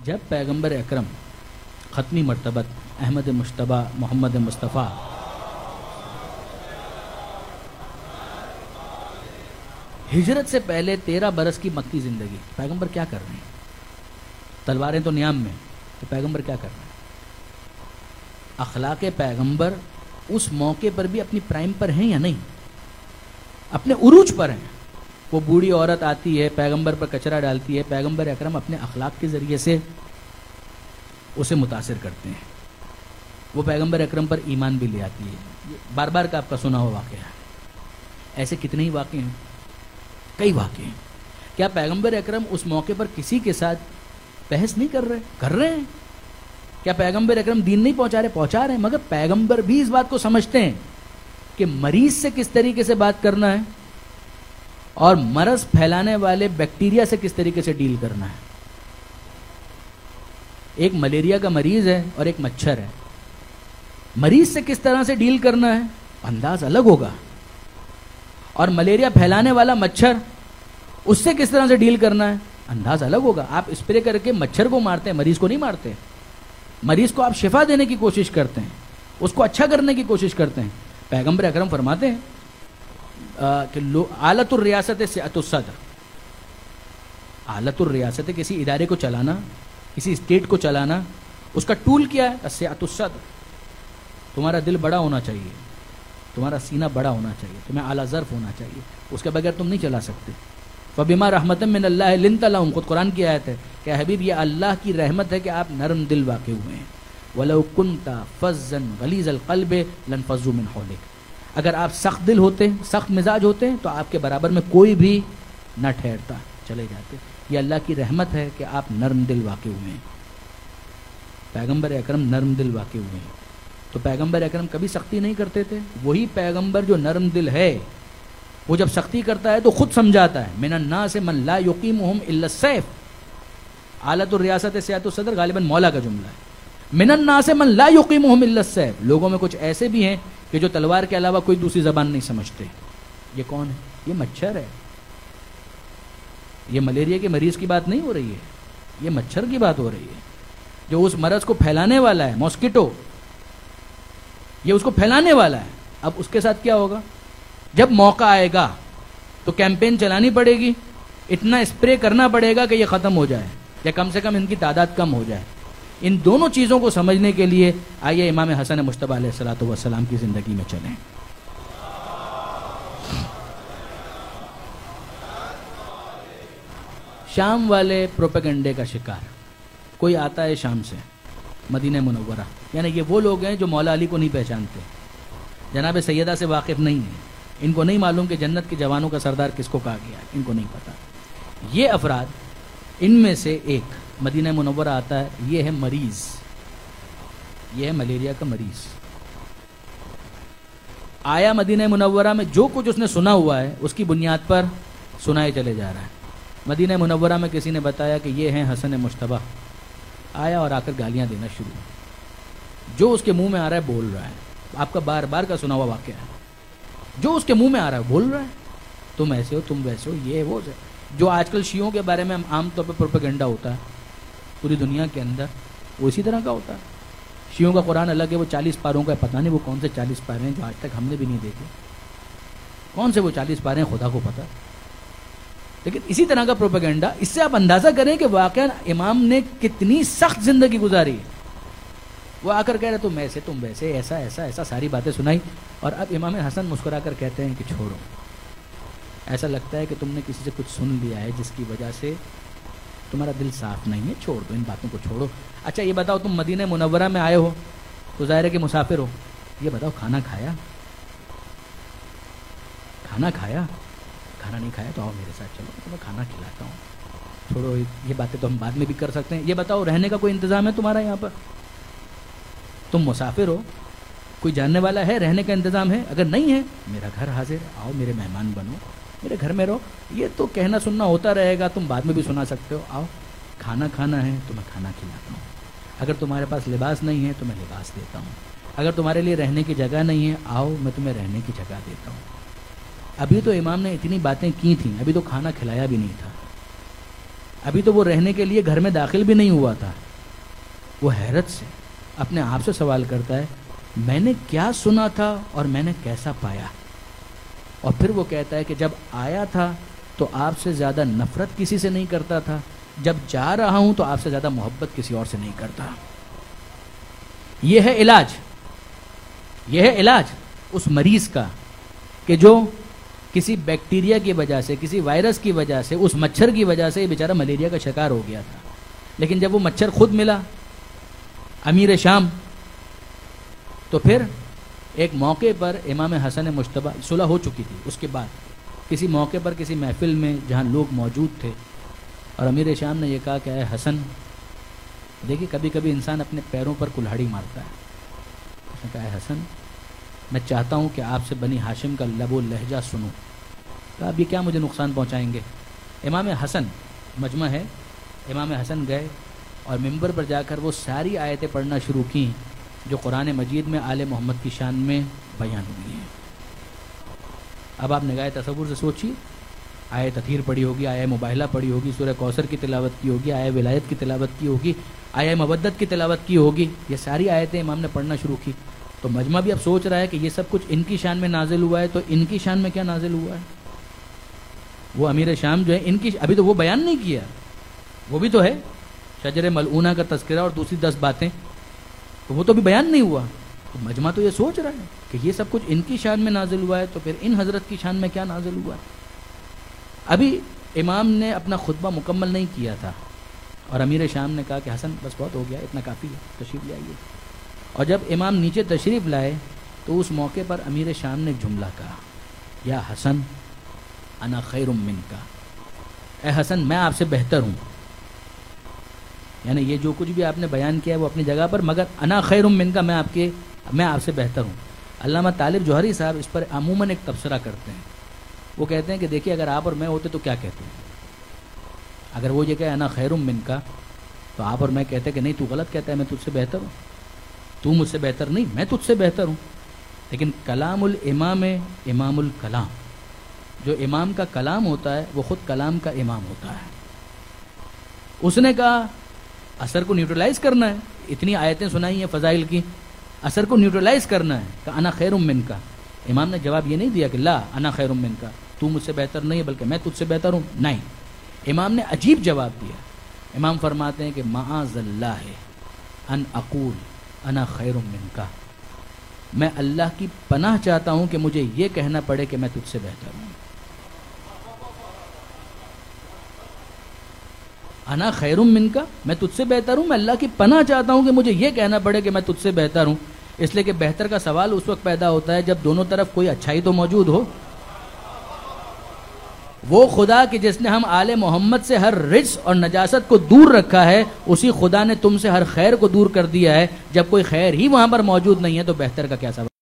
جب پیغمبر اکرم ختمی مرتبت احمد مشتبہ محمد مصطفیٰ ہجرت سے پہلے 13 برس کی مکی زندگی، پیغمبر کیا کر رہے ہیں؟ تلواریں تو نیام میں، تو پیغمبر کیا کر رہے ہیں؟ اخلاق پیغمبر اس موقع پر بھی اپنی پرائم پر ہیں یا نہیں؟ اپنے عروج پر ہیں۔ وہ بوڑھی عورت آتی ہے، پیغمبر پر کچرا ڈالتی ہے، پیغمبر اکرم اپنے اخلاق کے ذریعے سے اسے متاثر کرتے ہیں، وہ پیغمبر اکرم پر ایمان بھی لے آتی ہے۔ بار بار کا آپ کا سنا ہوا واقعہ ہے، ایسے کتنے ہی واقعے ہیں، کئی واقعے ہیں۔ کیا پیغمبر اکرم اس موقع پر کسی کے ساتھ بحث نہیں کر رہے ہیں؟ کیا پیغمبر اکرم دین نہیں پہنچا رہے ہیں؟ مگر پیغمبر بھی اس بات کو سمجھتے ہیں کہ مریض سے کس طریقے سے بات کرنا ہے اور مرض پھیلانے والے بیکٹیریا سے کس طریقے سے ڈیل کرنا ہے۔ ایک ملیریا کا مریض ہے اور ایک مچھر ہے، مریض سے کس طرح سے ڈیل کرنا ہے انداز الگ ہوگا، اور ملیریا پھیلانے والا مچھر اس سے کس طرح سے ڈیل کرنا ہے انداز الگ ہوگا۔ آپ اسپرے کر کے مچھر کو مارتے ہیں، مریض کو نہیں مارتے۔ مریض کو آپ شفا دینے کی کوشش کرتے ہیں، اس کو اچھا کرنے کی کوشش کرتے ہیں۔ پیغمبر اکرم فرماتے ہیں کہ آلت الریاست سعۃ الصدر، آلت الریاست کسی ادارے کو چلانا، کسی اسٹیٹ کو چلانا، اس کا ٹول کیا ہے؟ سعۃ الصدر۔ تمہارا دل بڑا ہونا چاہیے، تمہارا سینہ بڑا ہونا چاہیے، تمہیں اعلیٰ ظرف ہونا چاہیے، اس کے بغیر تم نہیں چلا سکتے۔ فبما رحمۃ من اللہ لنت لهم، خود قرآن کی آیت ہے کہ حبیب یہ اللہ کی رحمت ہے کہ آپ نرم دل واقع ہوئے ہیں۔ ولو كنت فظا غلیظ القلب لانفضوا من حولك، اگر آپ سخت دل ہوتے، سخت مزاج ہوتے تو آپ کے برابر میں کوئی بھی نہ ٹھہرتا، چلے جاتے۔ یہ اللہ کی رحمت ہے کہ آپ نرم دل واقع ہوئے ہیں۔ پیغمبر اکرم نرم دل واقع ہوئے ہیں، تو پیغمبر اکرم کبھی سختی نہیں کرتے تھے۔ وہی پیغمبر جو نرم دل ہے، وہ جب سختی کرتا ہے تو خود سمجھاتا ہے، من الناس من لا یقیمہم الا السیف۔ آلت الریاست سعۃ الصدر غالباً مولا کا جملہ ہے۔ من الناس من لا یقیمہم الا السیف، لوگوں میں کچھ ایسے بھی ہیں کہ جو تلوار کے علاوہ کوئی دوسری زبان نہیں سمجھتے۔ یہ کون ہے؟ یہ مچھر ہے۔ یہ ملیریا کے مریض کی بات نہیں ہو رہی ہے، یہ مچھر کی بات ہو رہی ہے جو اس مرض کو پھیلانے والا ہے، ماسکیٹو، یہ اس کو پھیلانے والا ہے۔ اب اس کے ساتھ کیا ہوگا؟ جب موقع آئے گا تو کیمپین چلانی پڑے گی، اتنا اسپرے کرنا پڑے گا کہ یہ ختم ہو جائے، یا کم سے کم ان کی تعداد کم ہو جائے۔ ان دونوں چیزوں کو سمجھنے کے لیے آئیے امام حسن مجتبی علیہ الصلوۃ والسلام کی زندگی میں چلیں۔ شام والے پروپیگنڈے کا شکار، کوئی آتا ہے شام سے مدینہ منورہ، یعنی یہ وہ لوگ ہیں جو مولا علی کو نہیں پہچانتے، جناب سیدہ سے واقف نہیں ہیں، ان کو نہیں معلوم کہ جنت کے جوانوں کا سردار کس کو کہا گیا ہے، ان کو نہیں پتہ۔ یہ افراد، ان میں سے ایک مدینہ منورہ آتا ہے، یہ ہے مریض، یہ ہے ملیریا کا مریض۔ آیا مدینہ منورہ میں، جو کچھ اس نے سنا ہوا ہے اس کی بنیاد پر سنائے چلے جا رہا ہے۔ مدینہ منورہ میں کسی نے بتایا کہ یہ ہیں حسن مجتبی، آیا اور آ کر گالیاں دینا شروع، جو اس کے منہ میں آ رہا ہے بول رہا ہے۔ آپ کا بار بار کا سنا ہوا واقعہ ہے، جو اس کے منہ میں آ رہا ہے بول رہا ہے، تم ایسے ہو، تم ویسے ہو، یہ وہ جو آج کل شیعوں کے بارے میں عام طور پہ پروپیگنڈا ہوتا ہے پوری دنیا کے اندر، وہ اسی طرح کا ہوتا ہے۔ شیعوں کا قرآن الگ ہے، وہ 40 پاروں کا ہے، پتہ نہیں وہ کون سے 40 پارے ہیں جو آج تک ہم نے بھی نہیں دیکھے، کون سے وہ 40 پارے ہیں خدا کو پتہ۔ لیکن اسی طرح کا پروپیگنڈا، اس سے آپ اندازہ کریں کہ واقعا امام نے کتنی سخت زندگی گزاری۔ وہ آ کر کہہ رہے تم ایسے، تم ویسے، ایسا ایسا ایسا، ساری باتیں سنائی، اور اب امام حسن مسکرا کر کہتے ہیں کہ چھوڑو، ایسا لگتا ہے کہ تم نے کسی سے کچھ سن لیا ہے جس کی وجہ سے تمہارا دل صاف نہیں ہے، چھوڑ دو ان باتوں کو، چھوڑو۔ اچھا یہ بتاؤ، تم مدینہ منورہ میں آئے ہو تو ظاہر ہے کہ مسافر ہو، یہ بتاؤ کھانا کھایا؟ کھانا کھایا؟ کھانا نہیں کھایا تو آؤ میرے ساتھ، چلو تمہیں کھانا کھلاتا ہوں، چھوڑو یہ باتیں تو ہم بعد میں بھی کر سکتے ہیں۔ یہ بتاؤ رہنے کا کوئی انتظام ہے تمہارا یہاں پر؟ تم مسافر ہو، کوئی جاننے والا ہے، رہنے کا انتظام ہے؟ اگر نہیں ہے، میرا گھر حاضر ہے، آؤ میرے مہمان بنو، میرے گھر میں رہو۔ یہ تو کہنا سننا ہوتا رہے گا، تم بعد میں بھی سنا سکتے ہو، آؤ کھانا کھانا ہے تو میں کھانا کھلاتا ہوں، اگر تمہارے پاس لباس نہیں ہے تو میں لباس دیتا ہوں، اگر تمہارے لیے رہنے کی جگہ نہیں ہے، آؤ میں تمہیں رہنے کی جگہ دیتا ہوں۔ ابھی تو امام نے اتنی باتیں کی تھیں، ابھی تو کھانا کھلایا بھی نہیں تھا، ابھی تو وہ رہنے کے لیے گھر میں داخل بھی نہیں ہوا تھا. وہ حیرت سے اپنے آپ سے سوال کرتا ہے میں نے کیا سنا تھا اور میں نے کیسا پایا. اور پھر وہ کہتا ہے کہ جب آیا تھا تو آپ سے زیادہ نفرت کسی سے نہیں کرتا تھا, جب جا رہا ہوں تو آپ سے زیادہ محبت کسی اور سے نہیں کرتا. یہ ہے علاج, یہ ہے علاج اس مریض کا کہ جو کسی بیکٹیریا کی وجہ سے, کسی وائرس کی وجہ سے, اس مچھر کی وجہ سے یہ بیچارہ ملیریا کا شکار ہو گیا تھا. لیکن جب وہ مچھر خود ملا امیر شام, تو پھر ایک موقع پر امام حسن مجتبی, صلح ہو چکی تھی, اس کے بعد کسی موقع پر کسی محفل میں جہاں لوگ موجود تھے اور امیر شام نے یہ کہا کہ اے حسن, دیکھیے کبھی کبھی انسان اپنے پیروں پر کلہاڑی مارتا ہے. اس نے کہا اے حسن, میں چاہتا ہوں کہ آپ سے بنی ہاشم کا لب و لہجہ سنوں. کہا اب یہ کیا مجھے نقصان پہنچائیں گے. امام حسن, مجمع ہے, امام حسن گئے اور ممبر پر جا کر وہ ساری آیتیں پڑھنا شروع کیں جو قرآن مجید میں آل محمد کی شان میں بیان ہوئی ہیں. اب آپ نگاہ تصور سے سوچیے, آیت تطہیر پڑھی ہوگی, آیت مباہلہ پڑھی ہوگی, سورہ کوثر کی تلاوت کی ہوگی, آیت ولایت کی تلاوت کی ہوگی, آیت مودت کی تلاوت کی ہوگی, یہ ساری آیتیں امام نے پڑھنا شروع کی. تو مجمع بھی اب سوچ رہا ہے کہ یہ سب کچھ ان کی شان میں نازل ہوا ہے, تو ان کی شان میں کیا نازل ہوا ہے. وہ امیر شام جو ہے ان کی, ابھی تو وہ بیان نہیں کیا, وہ بھی تو ہے شجر ملعونہ کا تذکرہ اور دوسری 10 باتیں, تو وہ تو بھی بیان نہیں ہوا. تو مجمع تو یہ سوچ رہا ہے کہ یہ سب کچھ ان کی شان میں نازل ہوا ہے, تو پھر ان حضرت کی شان میں کیا نازل ہوا ہے. ابھی امام نے اپنا خطبہ مکمل نہیں کیا تھا اور امیر شام نے کہا کہ حسن بس بہت ہو گیا, اتنا کافی ہے, تشریف لے آئیے. اور جب امام نیچے تشریف لائے تو اس موقع پر امیر شام نے جملہ کہا, یا حسن انا خیر منک, اے حسن میں آپ سے بہتر ہوں. یعنی یہ جو کچھ بھی آپ نے بیان کیا ہے وہ اپنی جگہ پر, مگر انا خیر منک, میں آپ سے بہتر ہوں. علامہ طالب جوہری صاحب اس پر عموماً ایک تبصرہ کرتے ہیں. وہ کہتے ہیں کہ دیکھیے اگر آپ اور میں ہوتے تو کیا کہتے ہیں. اگر وہ یہ کہ انا خیر منک, تو آپ اور میں کہتے کہ نہیں تو غلط کہتا ہے, میں تجھ سے بہتر ہوں, تو مجھ سے بہتر نہیں, میں تجھ سے بہتر ہوں. لیکن کلام الامام امام الکلام, جو امام کا کلام ہوتا ہے وہ خود کلام کا امام ہوتا ہے. اس نے کہا اثر کو نیوٹرلائز کرنا ہے, اتنی آیتیں سنائی ہیں فضائل کی, اثر کو نیوٹرلائز کرنا ہے. کہ انا خیر منک, امام نے جواب یہ نہیں دیا کہ لا انا خیر منک, تو مجھ سے بہتر نہیں ہے بلکہ میں تجھ سے بہتر ہوں, نہیں. امام نے عجیب جواب دیا. امام فرماتے ہیں کہ معاذ اللہ ان اقول انا خیر منک, میں اللہ کی پناہ چاہتا ہوں کہ مجھے یہ کہنا پڑے کہ میں تجھ سے بہتر ہوں. انا خیر منک, میں تجھ سے بہتر ہوں, میں اللہ کی پناہ چاہتا ہوں کہ مجھے یہ کہنا پڑے کہ میں تجھ سے بہتر ہوں. اس لیے کہ بہتر کا سوال اس وقت پیدا ہوتا ہے جب دونوں طرف کوئی اچھائی تو موجود ہو. وہ خدا کہ جس نے ہم آل محمد سے ہر رجس اور نجاست کو دور رکھا ہے, اسی خدا نے تم سے ہر خیر کو دور کر دیا ہے. جب کوئی خیر ہی وہاں پر موجود نہیں ہے تو بہتر کا کیا سوال.